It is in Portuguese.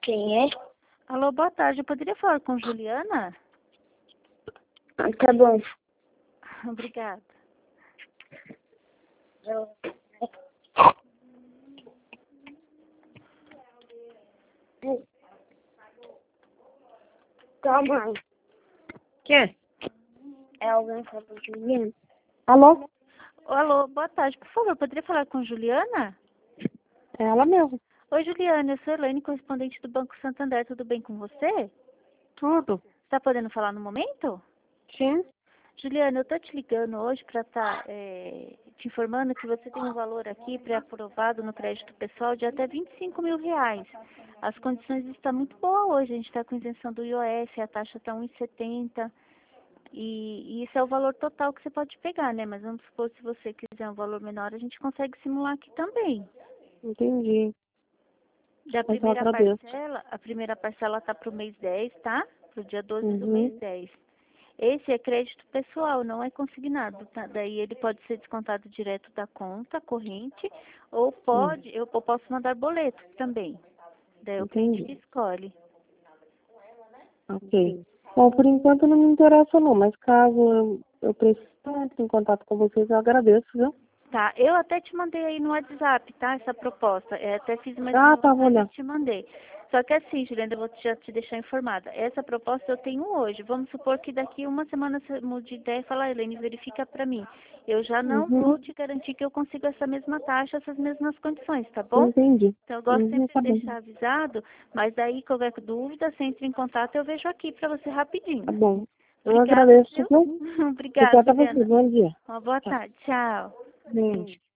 Quem é? Alô, boa tarde. Eu poderia falar com Juliana? Tá bom. Obrigada. Calma. Quem? É alguém que fala Juliana? Alô? Alô, boa tarde. Por favor, poderia falar com Juliana? É ela mesmo. Oi, Juliana. Eu sou Elaine, correspondente do Banco Santander. Tudo bem com você? Tudo. Está podendo falar no momento? Sim. Juliana, eu tô te ligando hoje para estar te informando que você tem um valor aqui pré-aprovado no crédito pessoal de até R$ 25.000. As condições estão muito boas hoje. A gente está com isenção do IOF, a taxa está 1,70. E isso é o valor total que você pode pegar, né? Mas vamos supor, se você quiser um valor menor, a gente consegue simular aqui também. Entendi. Da Mas eu primeira agradeço. parcela, a primeira parcela tá para o mês 10, tá? Para o dia 12 do mês Uhum. 10. Esse é crédito pessoal, não é consignado, tá? Daí ele pode ser descontado direto da conta corrente ou eu posso mandar boleto também. Daí o cliente que Entendi. escolhe. Ok. Bom, por enquanto não me interessa não, mas caso eu precise entrar em contato com vocês, eu agradeço, viu? Tá, eu até te mandei aí no WhatsApp, tá? Essa proposta. Até fiz uma Ah, tá, vou simulação e olhar. te mandei. Só que assim, Juliana, eu vou já te deixar informada. Essa proposta eu tenho hoje. Vamos supor que daqui uma semana você mude de ideia e fala, Helene, verifica pra mim. Eu já não vou Uhum. te garantir que eu consigo essa mesma taxa, essas mesmas condições, tá bom? Entendi. Então eu gosto sempre Tá de bom. deixar avisado, mas daí qualquer dúvida, você entra em contato, eu vejo aqui pra você Tá rapidinho. bom. Eu Obrigada, agradeço, viu? viu? Obrigada, Obrigada a você. Juliana. Bom dia. Uma boa Tchau. tarde. Tchau. Beijo.